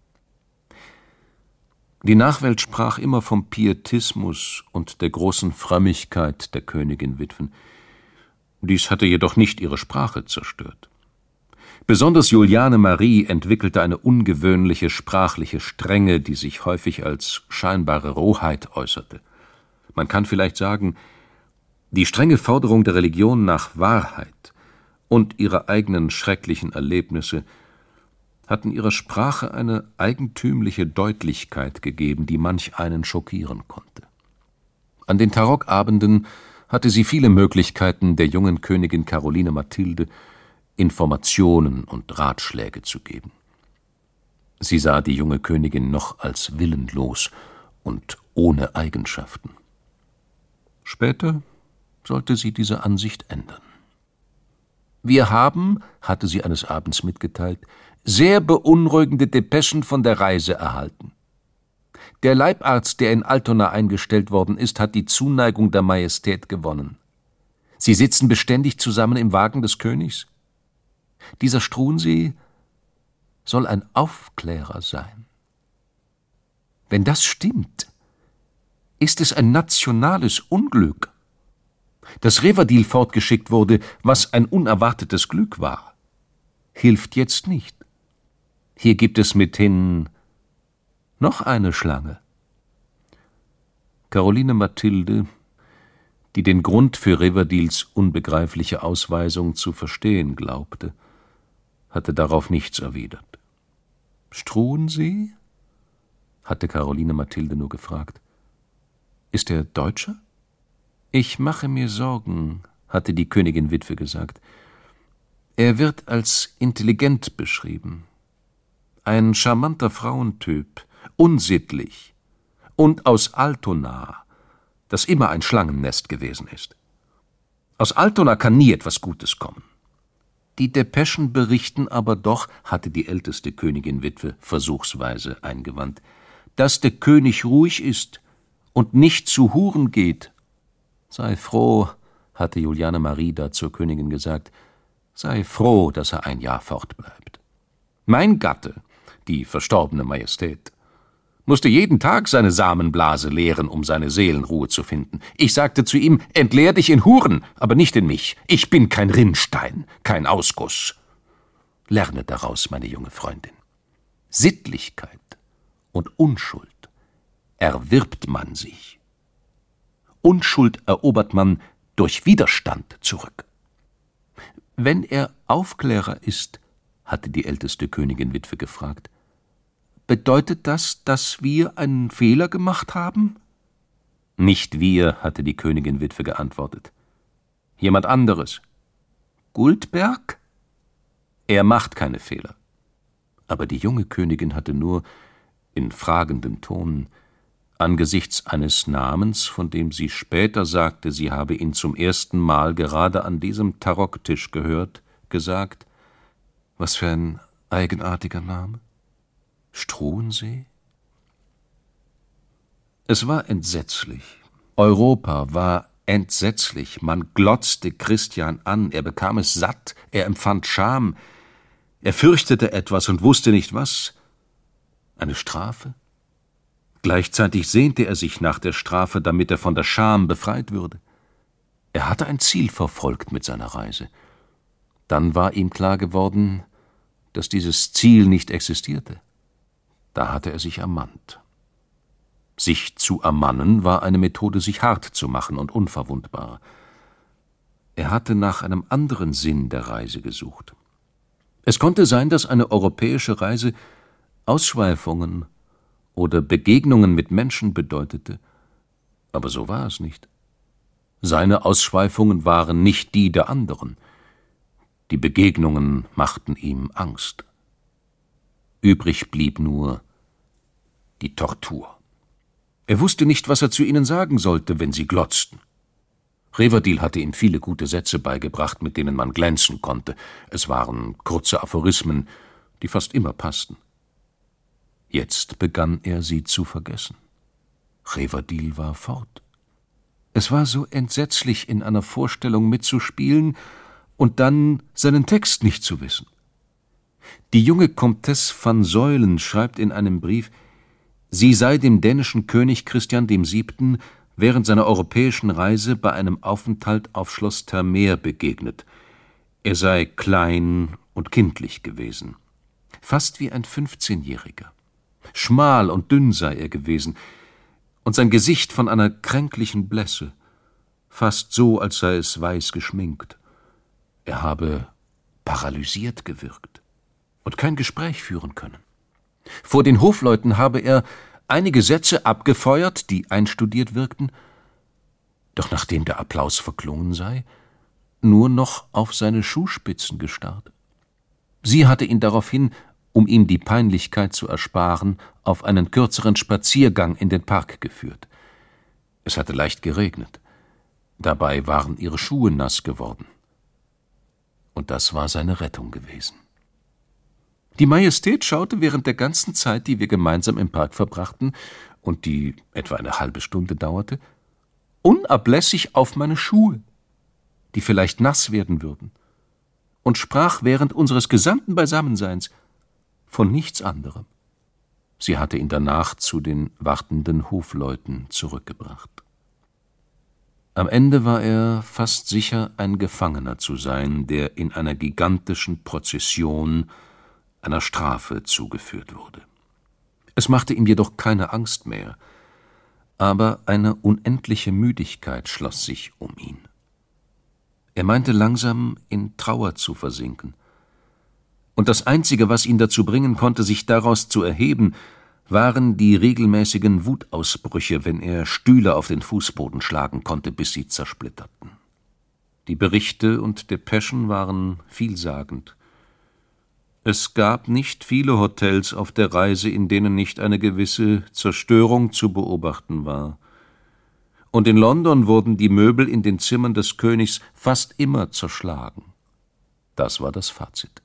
Die Nachwelt sprach immer vom Pietismus und der großen Frömmigkeit der Königin-Witwen. Dies hatte jedoch nicht ihre Sprache zerstört. Besonders Juliane Marie entwickelte eine ungewöhnliche sprachliche Strenge, die sich häufig als scheinbare Rohheit äußerte. Man kann vielleicht sagen, die strenge Forderung der Religion nach Wahrheit und ihre eigenen schrecklichen Erlebnisse hatten ihrer Sprache eine eigentümliche Deutlichkeit gegeben, die manch einen schockieren konnte. An den Tarokabenden hatte sie viele Möglichkeiten, der jungen Königin Caroline Mathilde Informationen und Ratschläge zu geben. Sie sah die junge Königin noch als willenlos und ohne Eigenschaften. Später sollte sie diese Ansicht ändern. »Wir haben«, hatte sie eines Abends mitgeteilt, »sehr beunruhigende Depeschen von der Reise erhalten. Der Leibarzt, der in Altona eingestellt worden ist, hat die Zuneigung der Majestät gewonnen. Sie sitzen beständig zusammen im Wagen des Königs. Dieser Struensee soll ein Aufklärer sein. Wenn das stimmt, ist es ein nationales Unglück, dass Reverdil fortgeschickt wurde, was ein unerwartetes Glück war. Hilft jetzt nicht. Hier gibt es mithin noch eine Schlange.« Caroline Mathilde, die den Grund für Reverdils unbegreifliche Ausweisung zu verstehen glaubte, hatte darauf nichts erwidert. »Struensee?« hatte Caroline Mathilde nur gefragt. »Ist er Deutscher?« »Ich mache mir Sorgen«, hatte die Königin-Witwe gesagt. »Er wird als intelligent beschrieben. Ein charmanter Frauentyp, unsittlich und aus Altona, das immer ein Schlangennest gewesen ist. Aus Altona kann nie etwas Gutes kommen. Die Depeschen berichten aber doch«, hatte die älteste Königin-Witwe versuchsweise eingewandt, »dass der König ruhig ist und nicht zu Huren geht.« »Sei froh«, hatte Juliane Marie da zur Königin gesagt, »sei froh, dass er ein Jahr fortbleibt. Mein Gatte, die verstorbene Majestät, musste jeden Tag seine Samenblase leeren, um seine Seelenruhe zu finden. Ich sagte zu ihm, entleer dich in Huren, aber nicht in mich. Ich bin kein Rinnstein, kein Ausguss. Lerne daraus, meine junge Freundin. Sittlichkeit und Unschuld erwirbt man sich. Unschuld erobert man durch Widerstand zurück. Wenn er Aufklärer ist«, hatte die älteste Königin-Witwe gefragt, »bedeutet das, dass wir einen Fehler gemacht haben?« »Nicht wir«, hatte die Königin-Witwe geantwortet. »Jemand anderes.« »Guldberg?« »Er macht keine Fehler.« Aber die junge Königin hatte nur in fragendem Ton angesichts eines Namens, von dem sie später sagte, sie habe ihn zum ersten Mal gerade an diesem Taroktisch gehört, gesagt, »Was für ein eigenartiger Name? Struensee?« Es war entsetzlich. Europa war entsetzlich. Man glotzte Christian an, er bekam es satt, er empfand Scham, er fürchtete etwas und wusste nicht was. Eine Strafe? Gleichzeitig sehnte er sich nach der Strafe, damit er von der Scham befreit würde. Er hatte ein Ziel verfolgt mit seiner Reise. Dann war ihm klar geworden, dass dieses Ziel nicht existierte. Da hatte er sich ermannt. Sich zu ermannen war eine Methode, sich hart zu machen und unverwundbar. Er hatte nach einem anderen Sinn der Reise gesucht. Es konnte sein, dass eine europäische Reise Ausschweifungen oder Begegnungen mit Menschen bedeutete, aber so war es nicht. Seine Ausschweifungen waren nicht die der anderen. Die Begegnungen machten ihm Angst. Übrig blieb nur die Tortur. Er wusste nicht, was er zu ihnen sagen sollte, wenn sie glotzten. Reverdil hatte ihm viele gute Sätze beigebracht, mit denen man glänzen konnte. Es waren kurze Aphorismen, die fast immer passten. Jetzt begann er, sie zu vergessen. Reverdil war fort. Es war so entsetzlich, in einer Vorstellung mitzuspielen und dann seinen Text nicht zu wissen. Die junge Comtesse van Zuylen schreibt in einem Brief, sie sei dem dänischen König Christian VII. Während seiner europäischen Reise bei einem Aufenthalt auf Schloss Termeer begegnet. Er sei klein und kindlich gewesen, fast wie ein 15-Jähriger. Schmal und dünn sei er gewesen, und sein Gesicht von einer kränklichen Blässe, fast so, als sei es weiß geschminkt. Er habe paralysiert gewirkt und kein Gespräch führen können. Vor den Hofleuten habe er einige Sätze abgefeuert, die einstudiert wirkten, doch nachdem der Applaus verklungen sei, nur noch auf seine Schuhspitzen gestarrt. Sie hatte ihn daraufhin, um ihm die Peinlichkeit zu ersparen, auf einen kürzeren Spaziergang in den Park geführt. Es hatte leicht geregnet. Dabei waren ihre Schuhe nass geworden. Und das war seine Rettung gewesen. Die Majestät schaute während der ganzen Zeit, die wir gemeinsam im Park verbrachten und die etwa eine halbe Stunde dauerte, unablässig auf meine Schuhe, die vielleicht nass werden würden, und sprach während unseres gesamten Beisammenseins von nichts anderem. Sie hatte ihn danach zu den wartenden Hofleuten zurückgebracht. Am Ende war er fast sicher, ein Gefangener zu sein, der in einer gigantischen Prozession einer Strafe zugeführt wurde. Es machte ihm jedoch keine Angst mehr, aber eine unendliche Müdigkeit schloss sich um ihn. Er meinte langsam in Trauer zu versinken. Und das Einzige, was ihn dazu bringen konnte, sich daraus zu erheben, waren die regelmäßigen Wutausbrüche, wenn er Stühle auf den Fußboden schlagen konnte, bis sie zersplitterten. Die Berichte und Depeschen waren vielsagend. Es gab nicht viele Hotels auf der Reise, in denen nicht eine gewisse Zerstörung zu beobachten war. Und in London wurden die Möbel in den Zimmern des Königs fast immer zerschlagen. Das war das Fazit.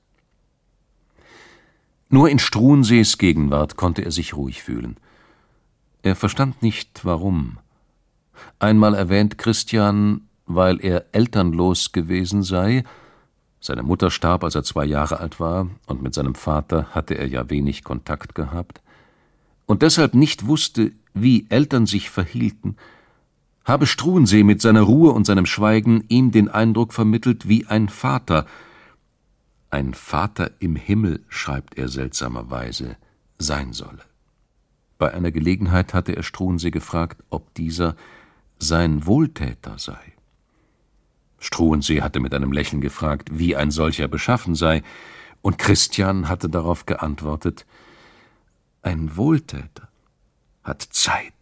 Nur in Struensees Gegenwart konnte er sich ruhig fühlen. Er verstand nicht, warum. Einmal erwähnt Christian, weil er elternlos gewesen sei. Seine Mutter starb, als er 2 Jahre alt war, und mit seinem Vater hatte er ja wenig Kontakt gehabt, und deshalb nicht wusste, wie Eltern sich verhielten, habe Struensee mit seiner Ruhe und seinem Schweigen ihm den Eindruck vermittelt, wie ein Vater im Himmel, schreibt er seltsamerweise, sein solle. Bei einer Gelegenheit hatte er Struensee gefragt, ob dieser sein Wohltäter sei. Struensee hatte mit einem Lächeln gefragt, wie ein solcher beschaffen sei, und Christian hatte darauf geantwortet, ein Wohltäter hat Zeit.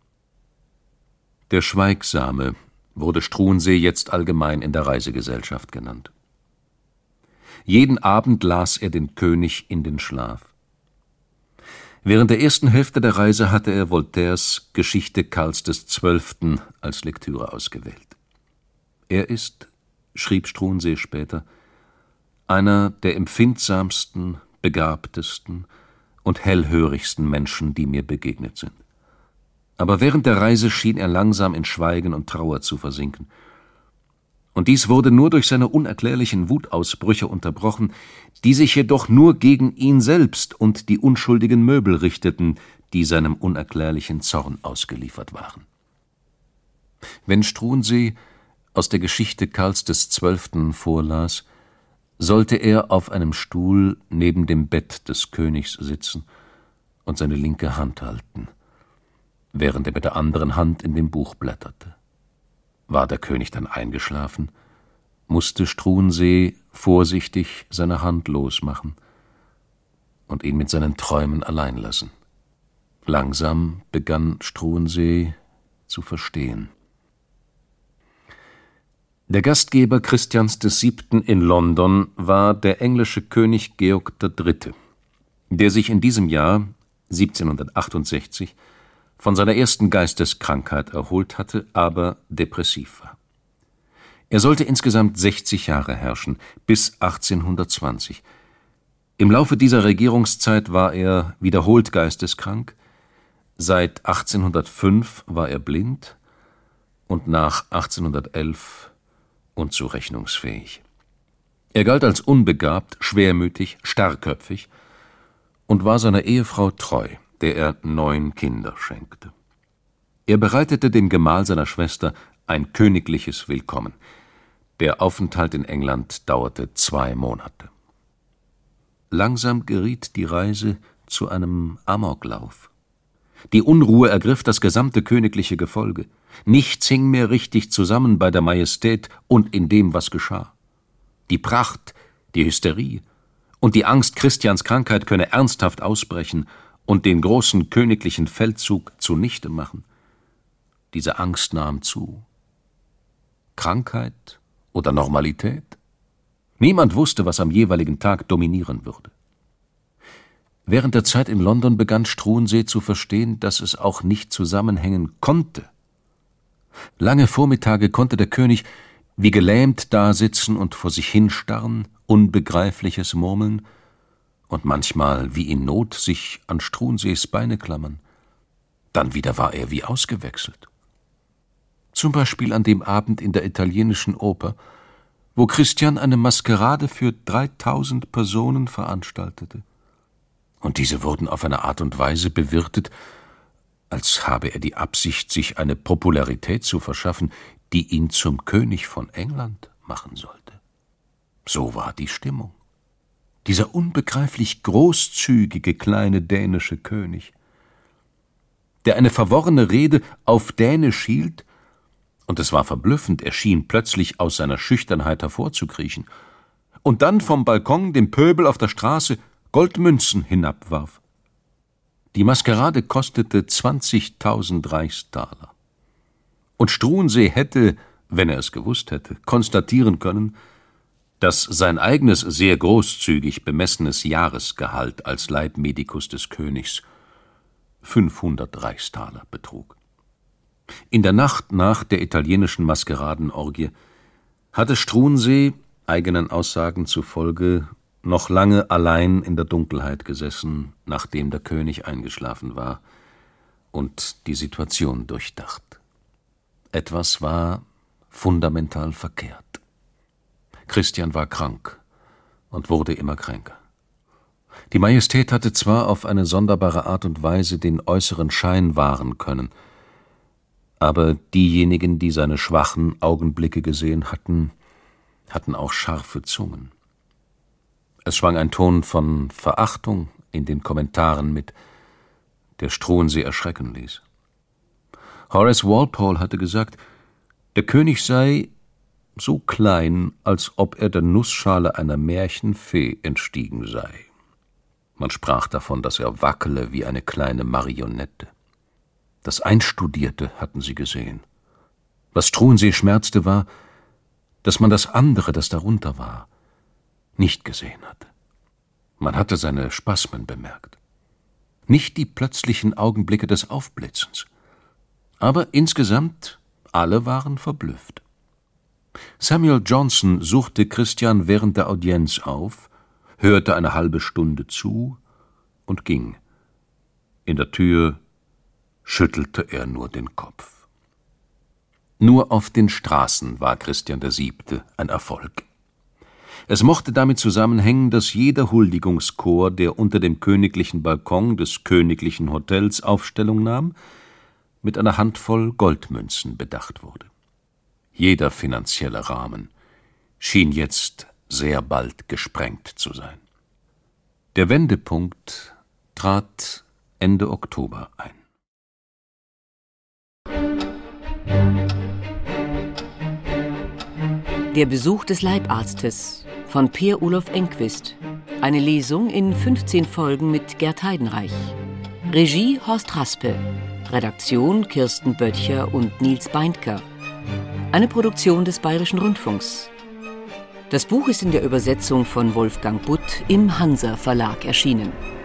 Der Schweigsame wurde Struensee jetzt allgemein in der Reisegesellschaft genannt. Jeden Abend las er den König in den Schlaf. Während der ersten Hälfte der Reise hatte er Voltaires Geschichte Karls XII. Als Lektüre ausgewählt. Er ist, schrieb Struensee später, einer der empfindsamsten, begabtesten und hellhörigsten Menschen, die mir begegnet sind. Aber während der Reise schien er langsam in Schweigen und Trauer zu versinken. Und dies wurde nur durch seine unerklärlichen Wutausbrüche unterbrochen, die sich jedoch nur gegen ihn selbst und die unschuldigen Möbel richteten, die seinem unerklärlichen Zorn ausgeliefert waren. Wenn Struensee aus der Geschichte Karls XII. Vorlas, sollte er auf einem Stuhl neben dem Bett des Königs sitzen und seine linke Hand halten. während er mit der anderen Hand in dem Buch blätterte. War der König dann eingeschlafen, musste Struensee vorsichtig seine Hand losmachen und ihn mit seinen Träumen allein lassen. Langsam begann Struensee zu verstehen. Der Gastgeber Christians VII. In London war der englische König Georg III., der sich in diesem Jahr 1768 von seiner ersten Geisteskrankheit erholt hatte, aber depressiv war. Er sollte insgesamt 60 Jahre herrschen, bis 1820. Im Laufe dieser Regierungszeit war er wiederholt geisteskrank, seit 1805 war er blind und nach 1811 unzurechnungsfähig. Er galt als unbegabt, schwermütig, starrköpfig und war seiner Ehefrau treu, der er 9 Kinder schenkte. Er bereitete dem Gemahl seiner Schwester ein königliches Willkommen. Der Aufenthalt in England dauerte 2 Monate. Langsam geriet die Reise zu einem Amoklauf. Die Unruhe ergriff das gesamte königliche Gefolge. Nichts hing mehr richtig zusammen bei der Majestät und in dem, was geschah. Die Pracht, die Hysterie und die Angst, Christians Krankheit könne ernsthaft ausbrechen und den großen königlichen Feldzug zunichte machen. Diese Angst nahm zu. Krankheit oder Normalität? Niemand wusste, was am jeweiligen Tag dominieren würde. Während der Zeit in London begann Struensee zu verstehen, dass es auch nicht zusammenhängen konnte. Lange Vormittage konnte der König wie gelähmt dasitzen und vor sich hinstarren, Unbegreifliches murmeln und manchmal wie in Not sich an Struensees Beine klammern. Dann wieder war er wie ausgewechselt. Zum Beispiel an dem Abend in der italienischen Oper, wo Christian eine Maskerade für 3000 Personen veranstaltete. Und diese wurden auf eine Art und Weise bewirtet, als habe er die Absicht, sich eine Popularität zu verschaffen, die ihn zum König von England machen sollte. So war die Stimmung. Dieser unbegreiflich großzügige kleine dänische König, der eine verworrene Rede auf Dänisch hielt, und es war verblüffend, er schien plötzlich aus seiner Schüchternheit hervorzukriechen, und dann vom Balkon dem Pöbel auf der Straße Goldmünzen hinabwarf. Die Maskerade kostete 20.000 Reichstaler. Und Struensee hätte, wenn er es gewusst hätte, konstatieren können, dass sein eigenes sehr großzügig bemessenes Jahresgehalt als Leibmedikus des Königs 500 Reichstaler betrug. In der Nacht nach der italienischen Maskeradenorgie hatte Struensee, eigenen Aussagen zufolge, noch lange allein in der Dunkelheit gesessen, nachdem der König eingeschlafen war, und die Situation durchdacht. Etwas war fundamental verkehrt. Christian war krank und wurde immer kränker. Die Majestät hatte zwar auf eine sonderbare Art und Weise den äußeren Schein wahren können, aber diejenigen, die seine schwachen Augenblicke gesehen hatten, hatten auch scharfe Zungen. Es schwang ein Ton von Verachtung in den Kommentaren mit, der Struensee erschrecken ließ. Horace Walpole hatte gesagt, der König sei so klein, als ob er der Nussschale einer Märchenfee entstiegen sei. Man sprach davon, dass er wackele wie eine kleine Marionette. Das Einstudierte hatten sie gesehen. Was Struensee schmerzte, war, dass man das andere, das darunter war, nicht gesehen hatte. Man hatte seine Spasmen bemerkt. Nicht die plötzlichen Augenblicke des Aufblitzens. Aber insgesamt alle waren verblüfft. Samuel Johnson suchte Christian während der Audienz auf, hörte eine halbe Stunde zu und ging. In der Tür schüttelte er nur den Kopf. Nur auf den Straßen war Christian VII. Ein Erfolg. Es mochte damit zusammenhängen, dass jeder Huldigungschor, der unter dem königlichen Balkon des königlichen Hotels Aufstellung nahm, mit einer Handvoll Goldmünzen bedacht wurde. Jeder finanzielle Rahmen schien jetzt sehr bald gesprengt zu sein. Der Wendepunkt trat Ende Oktober ein. Der Besuch des Leibarztes von Peer Olof Enquist. Eine Lesung in 15 Folgen mit Gerd Heidenreich. Regie Horst Raspe. Redaktion Kirsten Böttcher und Nils Beindker. Eine Produktion des Bayerischen Rundfunks. Das Buch ist in der Übersetzung von Wolfgang Butt im Hansa Verlag erschienen.